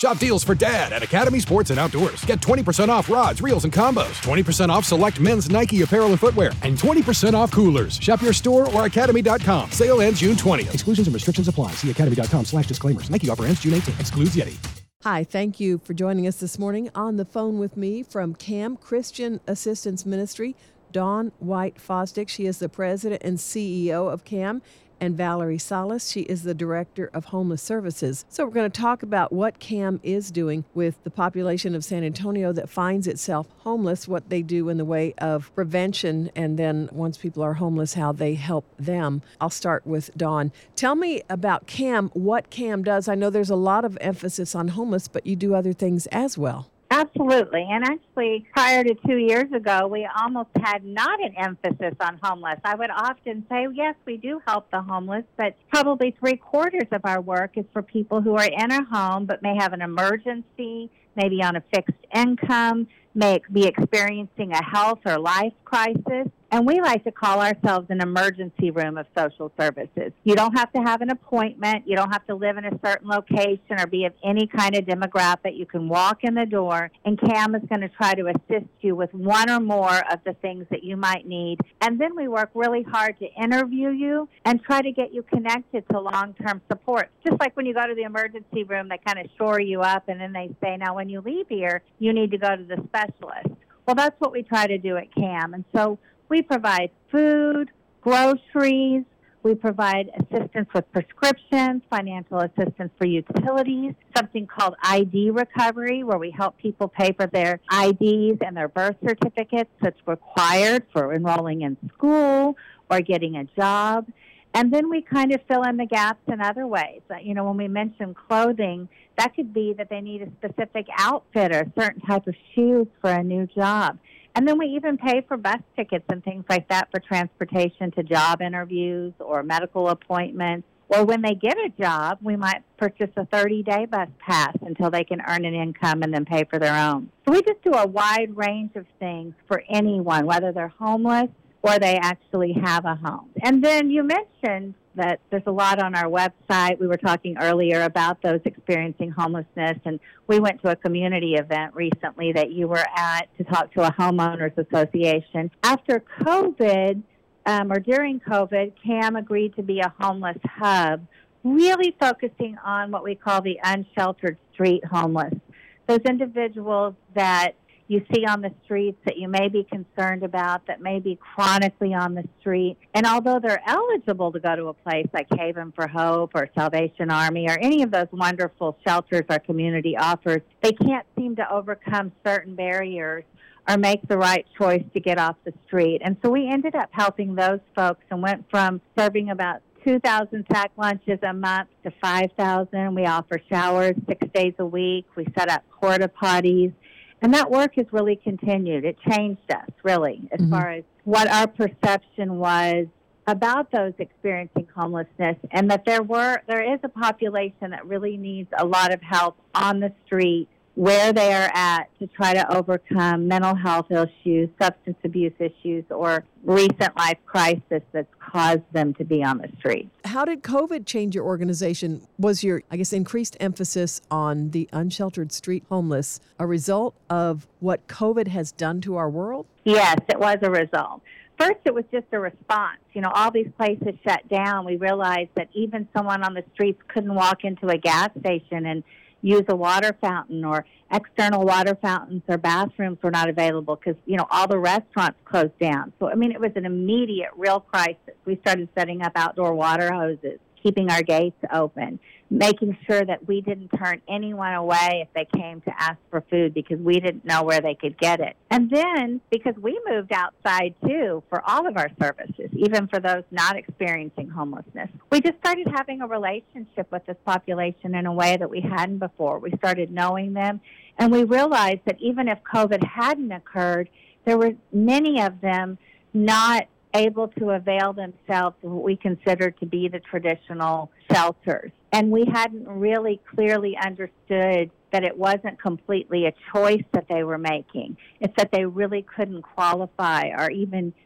Shop deals for Dad at Academy Sports and Outdoors. Get 20% off rods, reels, and combos. 20% off select men's Nike apparel and footwear. And 20% off coolers. Shop your store or academy.com. Sale ends June 20th. Exclusions and restrictions apply. See academy.com/disclaimers. Nike offer ends June 18th. Excludes Yeti. Hi, thank you for joining us this morning. On the phone with me from CAM Christian Assistance Ministry, Dawn White Fosdick. She is the president and CEO of CAM. And Valerie Salas, she is the Director of Homeless Services. So we're going to talk about what CAM is doing with the population of San Antonio that finds itself homeless, what they do in the way of prevention, and then once people are homeless, how they help them. I'll start with Dawn. Tell me about CAM, what CAM does. I know there's a lot of emphasis on homeless, but you do other things as well. Absolutely. And actually, prior to 2 years ago, we almost had not an emphasis on homeless. I would often say, yes, we do help the homeless, but probably 3/4 of our work is for people who are in a home but may have an emergency, maybe on a fixed income, may be experiencing a health or life crisis. And we like to call ourselves an emergency room of social services. You don't have to have an appointment. You don't have to live in a certain location or be of any kind of demographic. You can walk in the door, and CAM is going to try to assist you with one or more of the things that you might need. And then we work really hard to interview you and try to get you connected to long-term support. Just like when you go to the emergency room, they kind of shore you up, and then they say, now when you leave here, you need to go to the specialist. Well, that's what we try to do at CAM. And so we provide food, groceries, we provide assistance with prescriptions, financial assistance for utilities, something called ID recovery, where we help people pay for their IDs and their birth certificates that's required for enrolling in school or getting a job. And then we kind of fill in the gaps in other ways. You know, when we mention clothing, that could be that they need a specific outfit or a certain type of shoes for a new job. And then we even pay for bus tickets and things like that for transportation to job interviews or medical appointments. Or when they get a job, we might purchase a 30-day bus pass until they can earn an income and then pay for their own. So we just do a wide range of things for anyone, whether they're homeless or they actually have a home. And then you mentioned that there's a lot on our website. We were talking earlier about those experiencing homelessness, and we went to a community event recently that you were at to talk to a homeowners association. After COVID, or during COVID, CAM agreed to be a homeless hub, really focusing on what we call the unsheltered street homeless. Those individuals that you see on the streets that you may be concerned about, that may be chronically on the street. And although they're eligible to go to a place like Haven for Hope or Salvation Army or any of those wonderful shelters our community offers, they can't seem to overcome certain barriers or make the right choice to get off the street. And so we ended up helping those folks and went from serving about 2,000 sack lunches a month to 5,000. We offer showers 6 days a week. We set up porta potties. And that work has really continued. It changed us, really, as far as what our perception was about those experiencing homelessness, and that there is a population that really needs a lot of help on the street where they are at to try to overcome mental health issues, substance abuse issues, or recent life crisis that's caused them to be on the street. How did COVID change your organization? Was your, increased emphasis on the unsheltered street homeless a result of what COVID has done to our world? Yes, it was a result. First, it was just a response. You know, all these places shut down. We realized that even someone on the streets couldn't walk into a gas station and use a water fountain, or external water fountains or bathrooms were not available because, you know, all the restaurants closed down. So, it was an immediate, real crisis. We started setting up outdoor water hoses, keeping our gates open, making sure that we didn't turn anyone away if they came to ask for food because we didn't know where they could get it. And then, because we moved outside too for all of our services, even for those not experiencing homelessness, we just started having a relationship with this population in a way that we hadn't before. We started knowing them, and we realized that even if COVID hadn't occurred, there were many of them not able to avail themselves of what we considered to be the traditional shelters. And we hadn't really clearly understood that it wasn't completely a choice that they were making. It's that they really couldn't qualify or even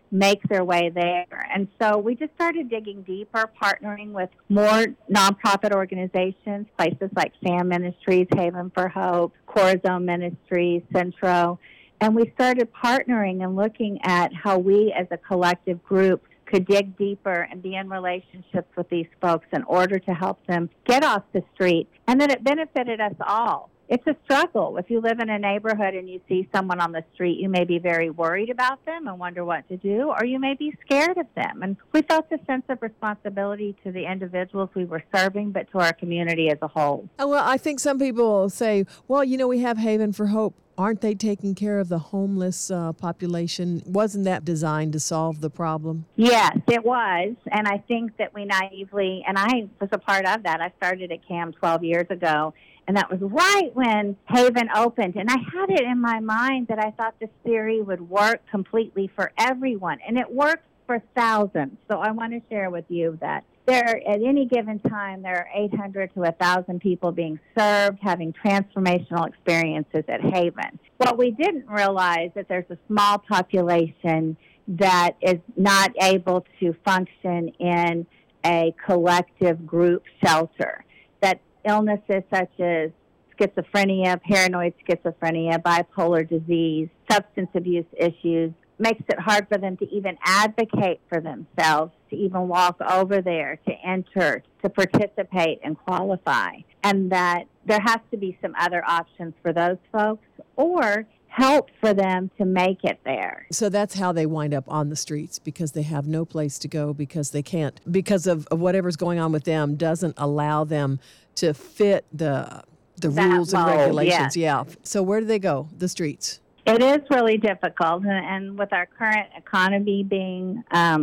make their way there. And so we just started digging deeper, partnering with more nonprofit organizations, places like SAM Ministries, Haven for Hope, Corazon Ministries, Centro. And we started partnering and looking at how we as a collective group could dig deeper and be in relationships with these folks in order to help them get off the street. And then it benefited us all. It's a struggle. If you live in a neighborhood and you see someone on the street, you may be very worried about them and wonder what to do, or you may be scared of them. And we felt a sense of responsibility to the individuals we were serving, but to our community as a whole. Well, I think some people say, well, we have Haven for Hope. Aren't they taking care of the homeless population? Wasn't that designed to solve the problem? Yes, it was. And I think that we naively, and I was a part of that. I started at CAM 12 years ago. And that was right when Haven opened. And I had it in my mind that I thought this theory would work completely for everyone. And it works for thousands. So I want to share with you that at any given time, there are 800 to 1,000 people being served, having transformational experiences at Haven. What we didn't realize that there's a small population that is not able to function in a collective group shelter. That illnesses such as schizophrenia, paranoid schizophrenia, bipolar disease, substance abuse issues, makes it hard for them to even advocate for themselves, to even walk over there, to enter, to participate and qualify. And that there has to be some other options for those folks or help for them to make it there. So that's how they wind up on the streets, because they have no place to go, because they can't, because of whatever's going on with them doesn't allow them to fit the rules and regulations. Yeah. So where do they go? The streets. It is really difficult. And with our current economy being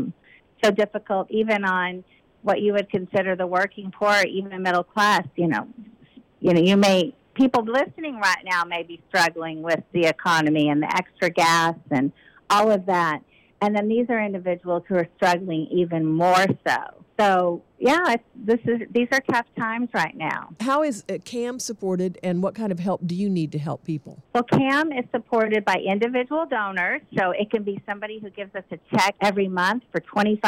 so difficult, even on what you would consider the working poor, even middle class, people listening right now may be struggling with the economy and the extra gas and all of that. And then these are individuals who are struggling even more so. So, yeah, these are tough times right now. How is CAM supported, and what kind of help do you need to help people? Well, CAM is supported by individual donors, so it can be somebody who gives us a check every month for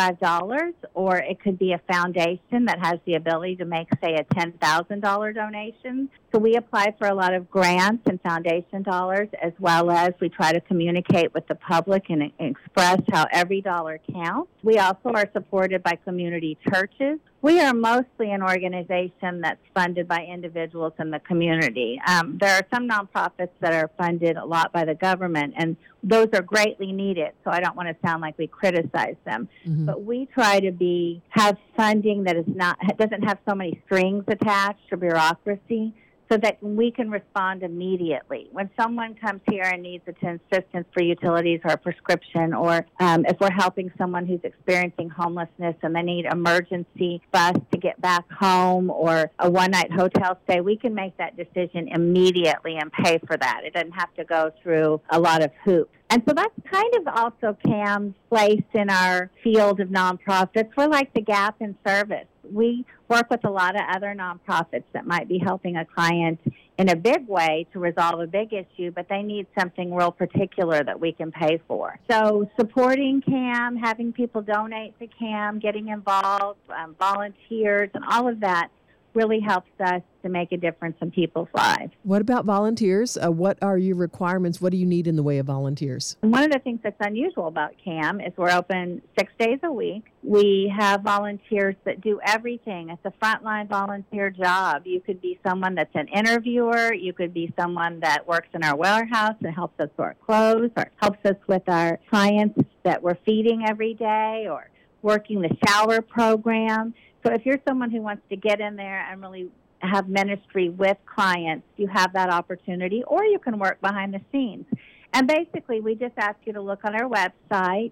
$25, or it could be a foundation that has the ability to make, say, a $10,000 donation. So we apply for a lot of grants and foundation dollars, as well as we try to communicate with the public and express how every dollar counts. We also are supported by community churches. We are mostly an organization that's funded by individuals in the community. There are some nonprofits that are funded a lot by the government, and those are greatly needed, so I don't want to sound like we criticize them. Mm-hmm. But we try to have funding that doesn't have so many strings attached or bureaucracy, so that we can respond immediately. When someone comes here and needs assistance for utilities or a prescription, or if we're helping someone who's experiencing homelessness and they need emergency bus to get back home or a one-night hotel stay, we can make that decision immediately and pay for that. It doesn't have to go through a lot of hoops. And so that's kind of also CAM's place in our field of nonprofits. We're like the gap in service. We work with a lot of other nonprofits that might be helping a client in a big way to resolve a big issue, but they need something real particular that we can pay for. So supporting CAM, having people donate to CAM, getting involved, volunteers, and all of that really helps us to make a difference in people's lives. What about volunteers? What are your requirements? What do you need in the way of volunteers? One of the things that's unusual about CAM is we're open 6 days a week. We have volunteers that do everything. It's a frontline volunteer job. You could be someone that's an interviewer. You could be someone that works in our warehouse and helps us sort clothes, or helps us with our clients that we're feeding every day, or working the shower program. So if you're someone who wants to get in there and really have ministry with clients, you have that opportunity, or you can work behind the scenes. And basically, we just ask you to look on our website,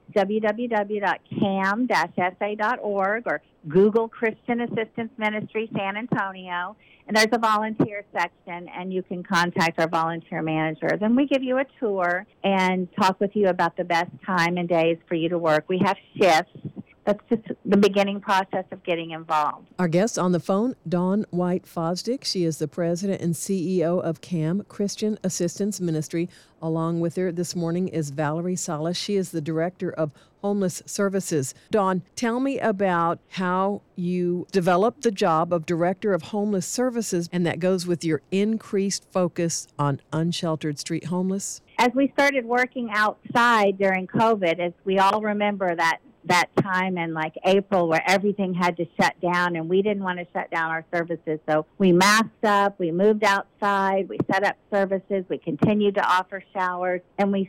www.cam-sa.org, or Google Christian Assistance Ministry San Antonio, and there's a volunteer section, and you can contact our volunteer managers. And we give you a tour and talk with you about the best time and days for you to work. We have shifts. that's just the beginning process of getting involved. Our guest on the phone, Dawn White Fosdick. She is the president and CEO of CAM, Christian Assistance Ministry. Along with her this morning is Valerie Salas. She is the director of Homeless Services. Dawn, tell me about how you developed the job of director of Homeless Services, and that goes with your increased focus on unsheltered street homeless. As we started working outside during COVID, as we all remember that time in like April where everything had to shut down, and we didn't want to shut down our services. So we masked up, we moved outside, we set up services, we continued to offer showers, and we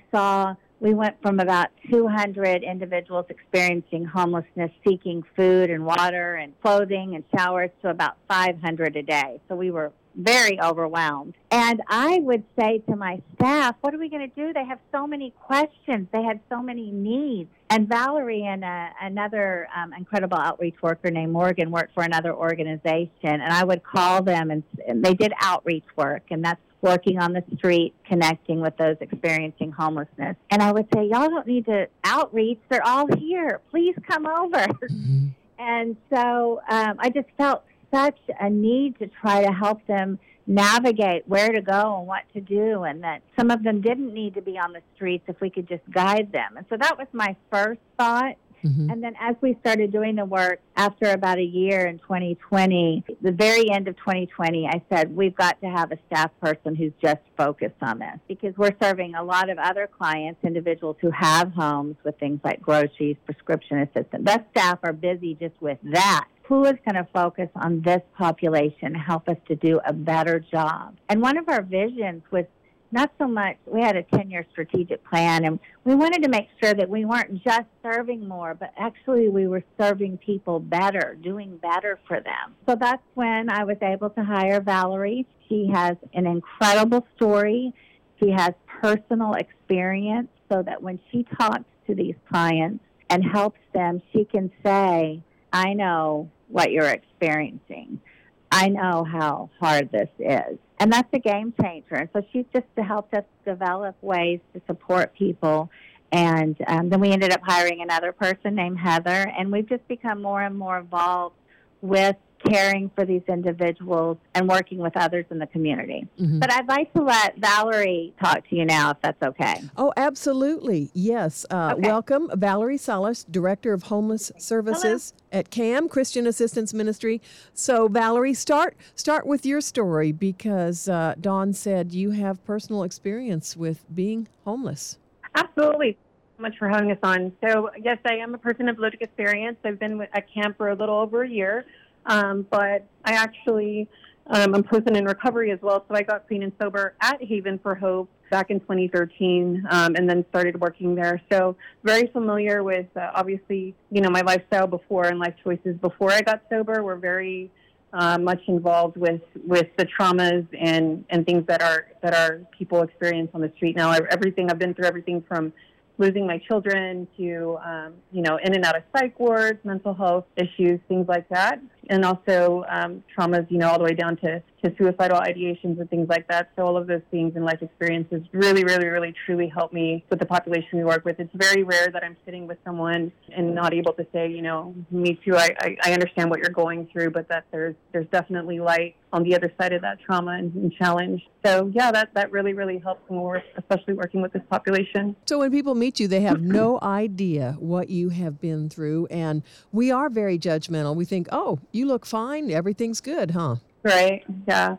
went from about 200 individuals experiencing homelessness, seeking food and water and clothing and showers, to about 500 a day. So we were very overwhelmed. And I would say to my staff, what are we going to do? They have so many questions. They had so many needs. And Valerie and another incredible outreach worker named Morgan worked for another organization. And I would call them, and they did outreach work. And that's working on the street, connecting with those experiencing homelessness. And I would say, y'all don't need to outreach. They're all here. Please come over. Mm-hmm. And so I just felt such a need to try to help them navigate where to go and what to do, and that some of them didn't need to be on the streets if we could just guide them. And so that was my first thought. Mm-hmm. And then as we started doing the work after about a year in 2020, the very end of 2020, I said, we've got to have a staff person who's just focused on this, because we're serving a lot of other clients, individuals who have homes with things like groceries, prescription assistance. That staff are busy just with that. Who is going to focus on this population, help us to do a better job? And one of our visions was not so much, we had a 10-year strategic plan, and we wanted to make sure that we weren't just serving more, but actually we were serving people better, doing better for them. So that's when I was able to hire Valerie. She has an incredible story. She has personal experience, so that when she talks to these clients and helps them, she can say, I know what you're experiencing. I know how hard this is. And that's a game changer. And so she's just helped us develop ways to support people. And then we ended up hiring another person named Heather, and we've just become more and more involved with caring for these individuals and working with others in the community. Mm-hmm. But I'd like to let Valerie talk to you now, if that's okay. Oh, absolutely. Yes. Okay. Welcome, Valerie Salas, Director of Homeless Services at CAM, Christian Assistance Ministry. So, Valerie, start with your story, because Dawn said you have personal experience with being homeless. Absolutely. Thank you so much for having us on. So, yes, I am a person of lived experience. I've been at CAM for a little over a year. But I actually am a person in recovery as well, so I got clean and sober at Haven for Hope back in 2013, and then started working there. So very familiar with, obviously, my lifestyle before and life choices before I got sober. We're very much involved with the traumas and things that our people experience on the street now. I've been through everything from losing my children to, in and out of psych wards, mental health issues, things like that. And also traumas, all the way down to suicidal ideations and things like that. So all of those things and life experiences really, really, really, truly help me with the population we work with. It's very rare that I'm sitting with someone and not able to say, me too, I understand what you're going through, but that there's definitely light on the other side of that trauma and challenge. So, yeah, that really, really helps when we're especially working with this population. So when people meet you, they have no idea what you have been through, and we are very judgmental. We think, oh, you look fine, everything's good, huh? Right, yeah.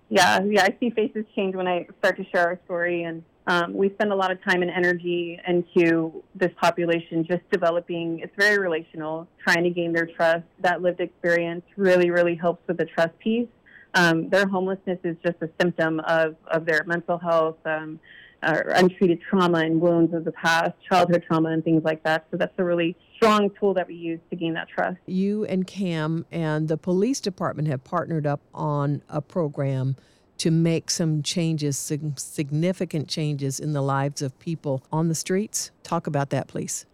I see faces change when I start to share our story, and we spend a lot of time and energy into this population just developing. It's very relational, trying to gain their trust. That lived experience really, really helps with the trust piece. Their homelessness is just a symptom of their mental health, untreated trauma and wounds of the past, childhood trauma and things like that. So that's a really strong tool that we use to gain that trust. You and CAM and the police department have partnered up on a program to make some changes, significant changes in the lives of people on the streets. Talk about that, please. Yes.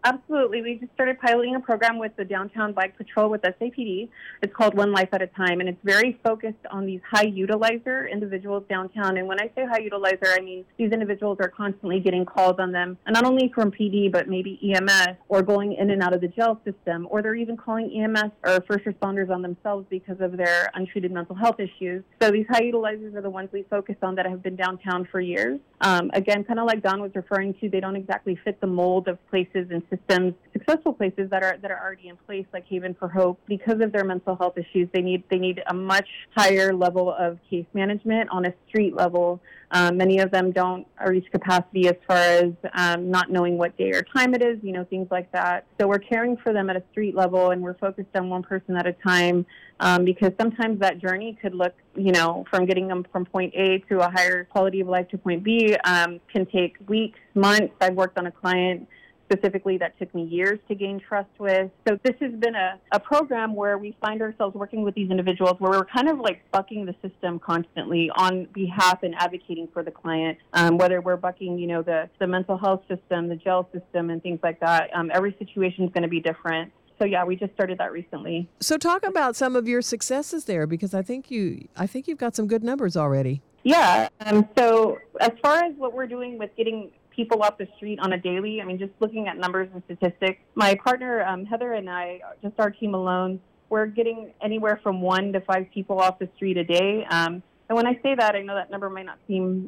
Absolutely. We just started piloting a program with the Downtown Bike Patrol with SAPD. It's called One Life at a Time, and it's very focused on these high utilizer individuals downtown. And when I say high utilizer, I mean these individuals are constantly getting calls on them, and not only from PD, but maybe EMS, or going in and out of the jail system, or they're even calling EMS or first responders on themselves because of their untreated mental health issues. So these high utilizers are the ones we focus on that have been downtown for years. Again, kind of like Don was referring to, they don't exactly fit the mold of places and systems, successful places that are already in place, like Haven for Hope. Because of their mental health issues, they need a much higher level of case management on a street level. Many of them don't reach capacity as far as not knowing what day or time it is, things like that. So we're caring for them at a street level, and we're focused on one person at a time, because sometimes that journey could look, from getting them from point A to a higher quality of life to point B, can take weeks, months. I've worked on a client specifically that took me years to gain trust with. So this has been a program where we find ourselves working with these individuals where we're kind of like bucking the system constantly on behalf and advocating for the client, whether we're bucking, the mental health system, the jail system, and things like that. Every situation is going to be different. So yeah, we just started that recently. So talk about some of your successes there, because I think you've got some good numbers already. Yeah. So as far as what we're doing with getting people off the street on a daily, just looking at numbers and statistics, my partner, Heather, and I, just our team alone, we're getting anywhere from 1 to 5 people off the street a day. And when I say that, I know that number might not seem,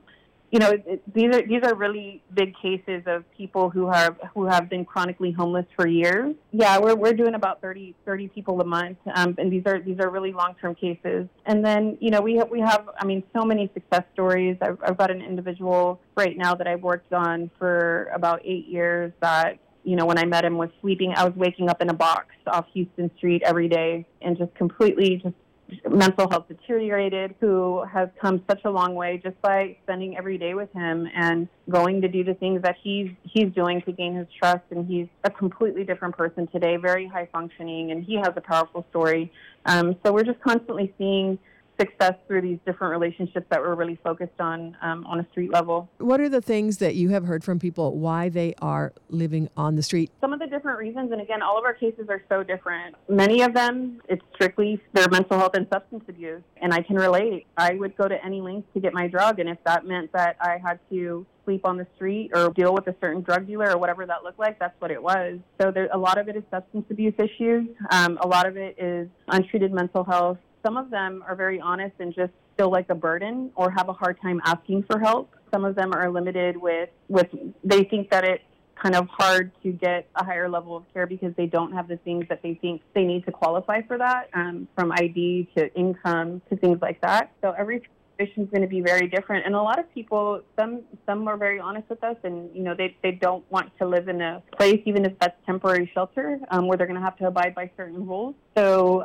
these are really big cases of people who have been chronically homeless for years. Yeah, we're doing about 30 people a month, and these are really long-term cases. And then we have so many success stories. I've got an individual right now that I've worked on for about 8 years that when I met him was sleeping. I was waking up in a box off Houston Street every day, and just completely mental health deteriorated, who has come such a long way just by spending every day with him and going to do the things that he's doing to gain his trust. And he's a completely different person today, very high functioning, and he has a powerful story. So we're just constantly seeing success through these different relationships that we're really focused on a street level. What are the things that you have heard from people why they are living on the street? Some of the different reasons, and again, all of our cases are so different. Many of them, it's strictly their mental health and substance abuse, and I can relate. I would go to any length to get my drug, and if that meant that I had to sleep on the street or deal with a certain drug dealer or whatever that looked like, that's what it was. So a lot of it is substance abuse issues. A lot of it is untreated mental health. Some of them are very honest and just feel like a burden or have a hard time asking for help. Some of them are limited with they think that it's kind of hard to get a higher level of care because they don't have the things that they think they need to qualify for that, from ID to income to things like that. So every situation is going to be very different. And a lot of people, some are very honest with us, and they don't want to live in a place, even if that's temporary shelter, where they're going to have to abide by certain rules. So,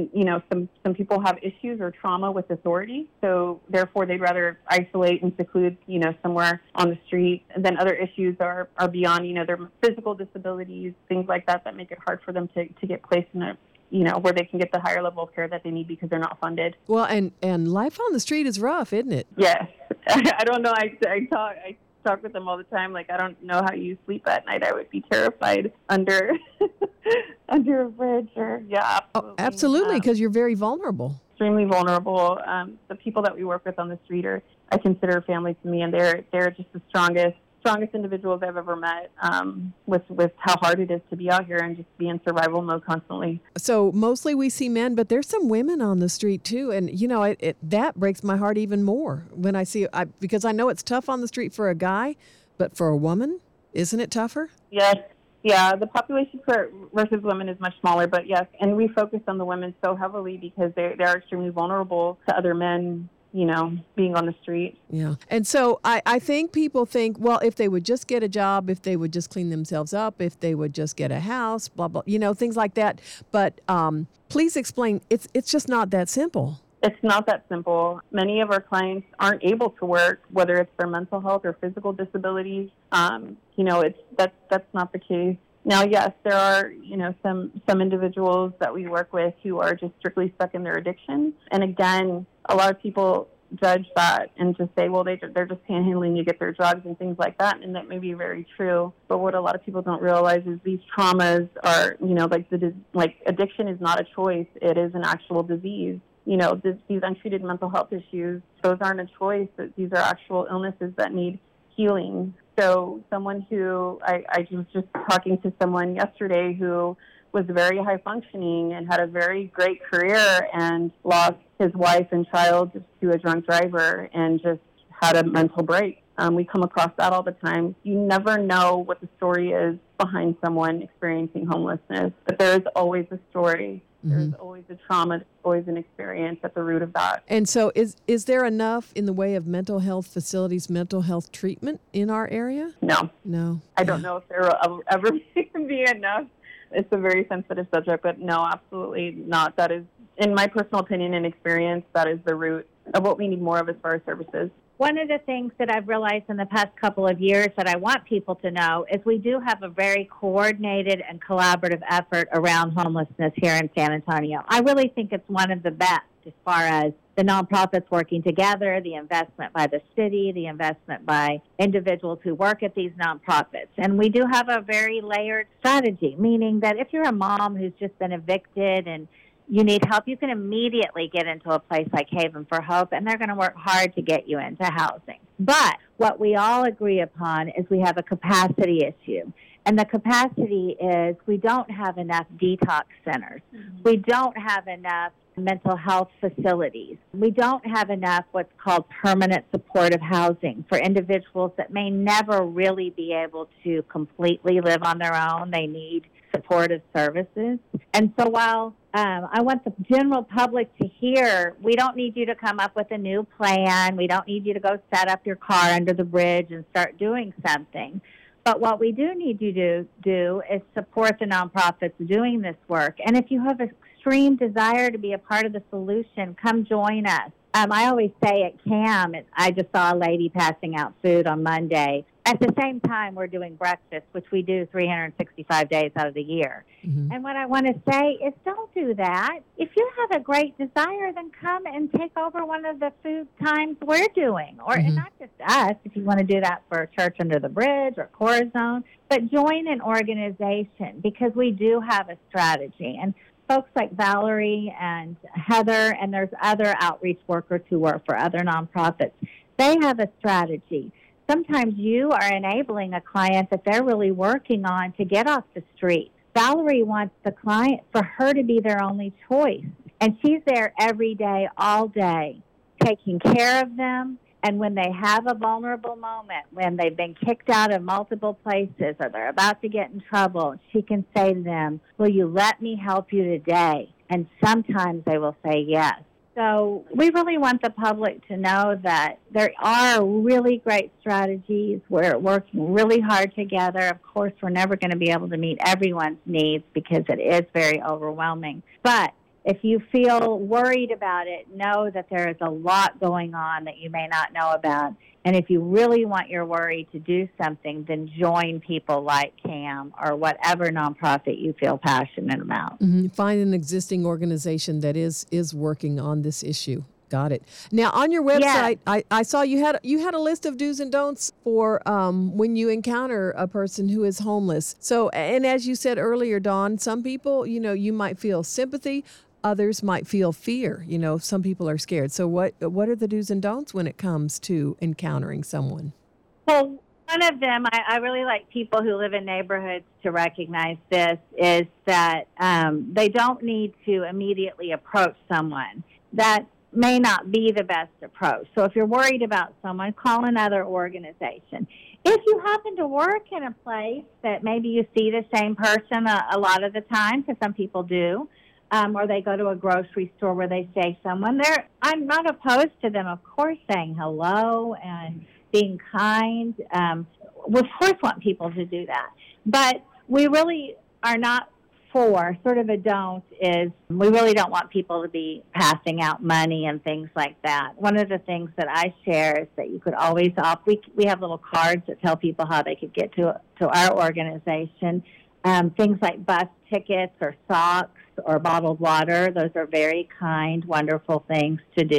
some people have issues or trauma with authority, so therefore they'd rather isolate and seclude, somewhere on the street. And then other issues are beyond, their physical disabilities, things like that make it hard for them to get placed in a where they can get the higher level of care that they need because they're not funded. Well, and life on the street is rough, isn't it? Yes. I don't know. I talk with them all the time. Like, I don't know how you sleep at night. I would be terrified under a bridge. Yeah, absolutely. Oh, absolutely, because you're very vulnerable. Extremely vulnerable. The people that we work with on the street I consider family to me, and they're just the strongest individuals I've ever met, with how hard it is to be out here and just be in survival mode constantly. So mostly we see men, but there's some women on the street too. And, that breaks my heart even more when I see because I know it's tough on the street for a guy, but for a woman, isn't it tougher? Yes. Yeah, the population versus women is much smaller, but yes. And we focus on the women so heavily because they are extremely vulnerable to other men, being on the street. Yeah. And so I think people think, well, if they would just get a job, if they would just clean themselves up, if they would just get a house, blah, blah, things like that. But please explain, it's just not that simple. It's not that simple. Many of our clients aren't able to work, whether it's their mental health or physical disabilities. That's not the case. Now, yes, there are, some individuals that we work with who are just strictly stuck in their addiction. And again, a lot of people judge that and just say, well, they're just panhandling to get their drugs and things like that. And that may be very true. But what a lot of people don't realize is these traumas are, like addiction is not a choice. It is an actual disease. These untreated mental health issues, those aren't a choice. These are actual illnesses that need healing. So someone who, I was just talking to someone yesterday who was very high functioning and had a very great career and lost his wife and child to a drunk driver and just had a mental break. We come across that all the time. You never know what the story is behind someone experiencing homelessness, but there is always a story. There's always a trauma, there's always an experience at the root of that. And so is there enough in the way of mental health facilities, mental health treatment in our area? No. I don't know if there will ever be enough. It's a very sensitive subject, but no, absolutely not. That is, in my personal opinion and experience, that is the root of what we need more of as far as services. One of the things that I've realized in the past couple of years that I want people to know is we do have a very coordinated and collaborative effort around homelessness here in San Antonio. I really think it's one of the best as far as the nonprofits working together, the investment by the city, the investment by individuals who work at these nonprofits. And we do have a very layered strategy, meaning that if you're a mom who's just been evicted and you need help, you can immediately get into a place like Haven for Hope, and they're going to work hard to get you into housing. But what we all agree upon is we have a capacity issue. And the capacity is we don't have enough detox centers. We don't have enough mental health facilities. We don't have enough what's called permanent supportive housing for individuals that may never really be able to completely live on their own. They need supportive services. And so while I want the general public to hear, we don't need you to come up with a new plan. We don't need you to go set up your car under the bridge and start doing something. But what we do need you to do is support the nonprofits doing this work. And if you have an extreme desire to be a part of the solution, come join us. I always say at CAM, I just saw a lady passing out food on Monday. At the same time, we're doing breakfast, which we do 365 days out of the year. And what I want to say is don't do that. If you have a great desire, then come and take over one of the food times we're doing. Or and not just us, if you want to do that for Church Under the Bridge or Corazon, but join an organization because we do have a strategy. And folks like Valerie and Heather, and there's other outreach workers who work for other nonprofits, they have a strategy. Sometimes you are enabling a client that they're really working on to get off the street. Valerie wants the client for her to be their only choice. And she's there every day, all day, taking care of them. And when they have a vulnerable moment, when they've been kicked out of multiple places or they're about to get in trouble, she can say to them, will you let me help you today? And sometimes they will say yes. So we really want the public to know that there are really great strategies. We're working really hard together. Of course, we're never going to be able to meet everyone's needs because it is very overwhelming. But if you feel worried about it, know that there is a lot going on that you may not know about. And if you really want your worry to do something, then join people like CAM or whatever nonprofit you feel passionate about. Find an existing organization that is working on this issue. Got it. Now, on your website, I saw you had a list of do's and don'ts for when you encounter a person who is homeless. So, and as you said earlier, Dawn, some people, you might feel sympathy. Others might feel fear. Some people are scared. So what are the do's and don'ts when it comes to encountering someone? Well, one of them, I really like people who live in neighborhoods to recognize this, is that they don't need to immediately approach someone. That may not be the best approach. So if you're worried about someone, call another organization. If you happen to work in a place that maybe you see the same person a lot of the time, because some people do, or they go to a grocery store where they see someone, I'm not opposed to them, of course, saying hello and being kind. We, of course, want people to do that. But we really are not for, sort of a don't, is we really don't want people to be passing out money and things like that. One of the things that I share is that you could always we have little cards that tell people how they could get to our organization. Things like bus tickets or socks or bottled water. Those are very kind, wonderful things to do.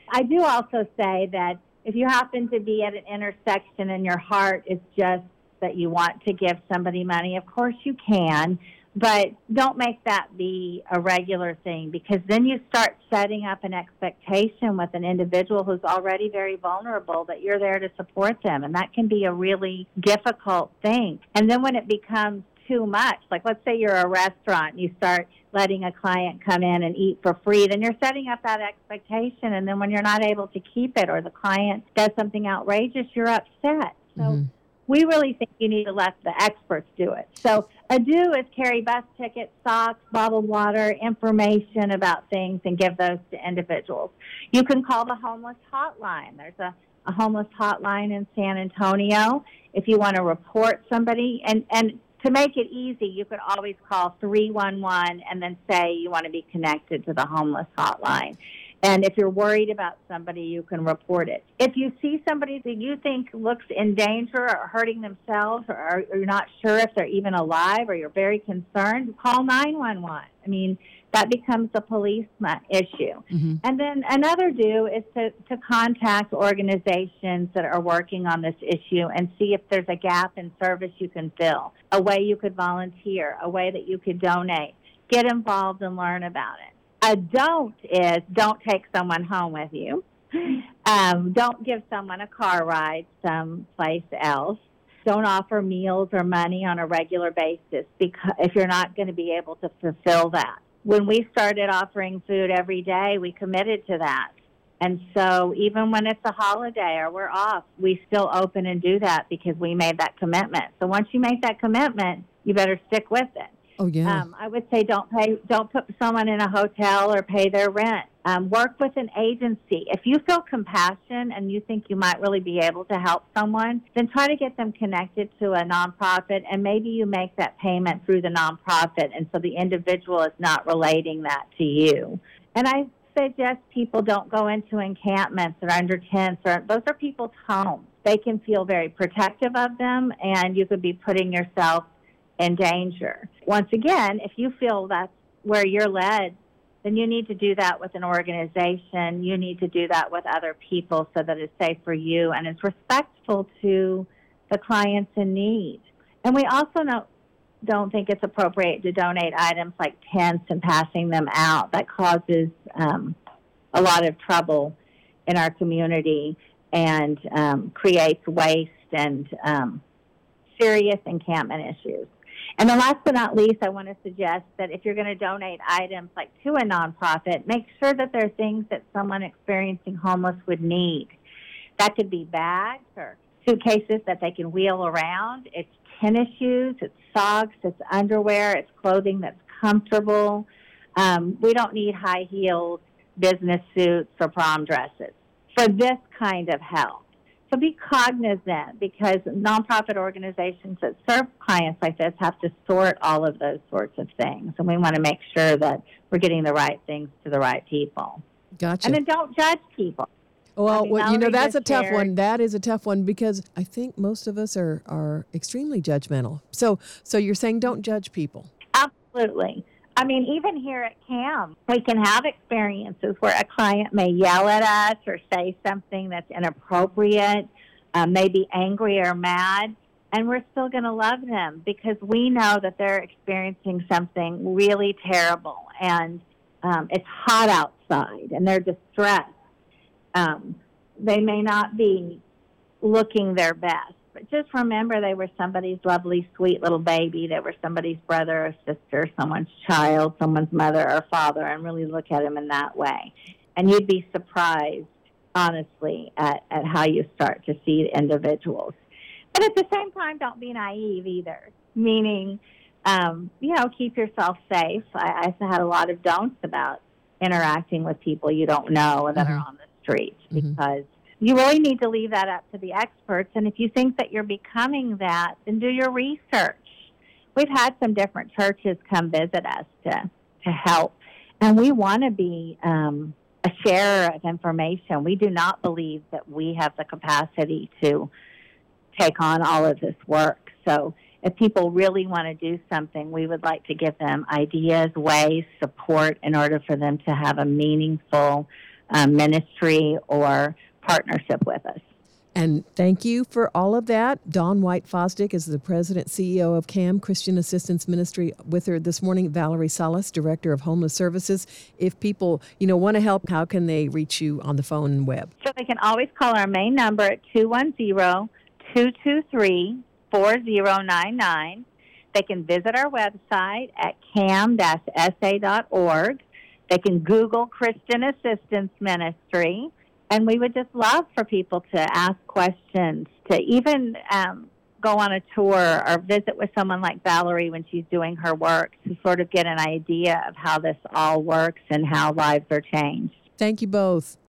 I do also say that if you happen to be at an intersection and your heart is just that you want to give somebody money, of course you can, but don't make that be a regular thing, because then you start setting up an expectation with an individual who's already very vulnerable that you're there to support them, and that can be a really difficult thing. And then when it becomes too much, like let's say you're a restaurant and you start letting a client come in and eat for free, then you're setting up that expectation, and then when you're not able to keep it or the client does something outrageous, you're upset. So we really think you need to let the experts do it. So a do is carry bus tickets, socks, bottled water, information about things, and give those to individuals. You can call the homeless hotline. There's a homeless hotline in San Antonio if you want to report somebody. And to make it easy, you could always call 311 and then say you want to be connected to the homeless hotline. And if you're worried about somebody, you can report it. If you see somebody that you think looks in danger or hurting themselves, or you're not sure if they're even alive, or you're very concerned, call 911. I mean, that becomes a police issue. And then another do is to contact organizations that are working on this issue and see if there's a gap in service you can fill, a way you could volunteer, a way that you could donate. Get involved and learn about it. A don't is don't take someone home with you. Don't give someone a car ride someplace else. Don't offer meals or money on a regular basis, because if you're not going to be able to fulfill that. When we started offering food every day, we committed to that. And so even when it's a holiday or we're off, we still open and do that because we made that commitment. So once you make that commitment, you better stick with it. Oh, yeah. I would say don't put someone in a hotel or pay their rent. Work with an agency. If you feel compassion and you think you might really be able to help someone, then try to get them connected to a nonprofit, and maybe you make that payment through the nonprofit, and so the individual is not relating that to you. And I suggest people don't go into encampments or under tents. Those are people's homes. They can feel very protective of them, and you could be putting yourself in danger. Once again, if you feel that's where you're led, then you need to do that with an organization. You need to do that with other people so that it's safe for you and it's respectful to the clients in need. And we also don't think it's appropriate to donate items like tents and passing them out. That causes a lot of trouble in our community and creates waste and serious encampment issues. And then last but not least, I want to suggest that if you're going to donate items like to a nonprofit, make sure that they're things that someone experiencing homeless would need. That could be bags or suitcases that they can wheel around. It's tennis shoes, it's socks, it's underwear, it's clothing that's comfortable. We don't need high heels, business suits, or prom dresses for this kind of help. So be cognizant, because nonprofit organizations that serve clients like this have to sort all of those sorts of things. And we want to make sure that we're getting the right things to the right people. Gotcha. And then don't judge people. Well, that's a tough one. That is a tough one, because I think most of us are extremely judgmental. So you're saying don't judge people. Absolutely. I mean, even here at CAM, we can have experiences where a client may yell at us or say something that's inappropriate, maybe angry or mad, and we're still going to love them because we know that they're experiencing something really terrible, and it's hot outside, and they're distressed. They may not be looking their best. But just remember, they were somebody's lovely, sweet little baby. They were somebody's brother or sister, someone's child, someone's mother or father, and really look at them in that way. And you'd be surprised, honestly, at how you start to see individuals. But at the same time, don't be naive either, meaning, keep yourself safe. I had a lot of don'ts about interacting with people you don't know that are on the street, because you really need to leave that up to the experts. And if you think that you're becoming that, then do your research. We've had some different churches come visit us to help, and we want to be a sharer of information. We do not believe that we have the capacity to take on all of this work. So if people really want to do something, we would like to give them ideas, ways, support in order for them to have a meaningful ministry or partnership with us. And thank you for all of that. Dawn White Fosdick is the president, CEO of CAM, Christian Assistance Ministry. With her this morning, Valerie Salas, director of Homeless Services. If people, want to help, how can they reach you on the phone and web? So they can always call our main number at 210-223-4099. They can visit our website at cam-sa.org. They can Google Christian Assistance Ministry. And we would just love for people to ask questions, to even go on a tour or visit with someone like Valerie when she's doing her work to sort of get an idea of how this all works and how lives are changed. Thank you both.